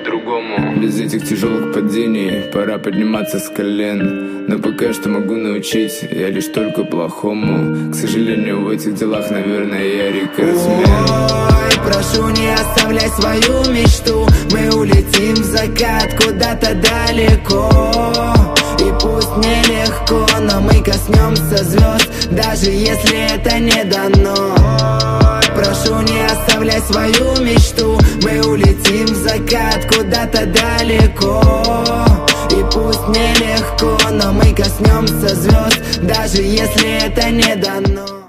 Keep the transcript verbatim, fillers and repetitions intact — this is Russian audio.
по-другому. Без этих тяжелых падений пора подниматься с колен. Но пока что могу научить я лишь только плохому. К сожалению, в этих делах, наверное, я рекордсмен. Ой, прошу, не оставляй свою мечту. Мы улетим в закат куда-то далеко. И пусть нелегко, но мы коснемся звезд, даже если это не дано. Прошу, не оставляй свою мечту. Мы улетим в закат куда-то далеко. И пусть нелегко, но мы коснемся звезд, даже если это не дано.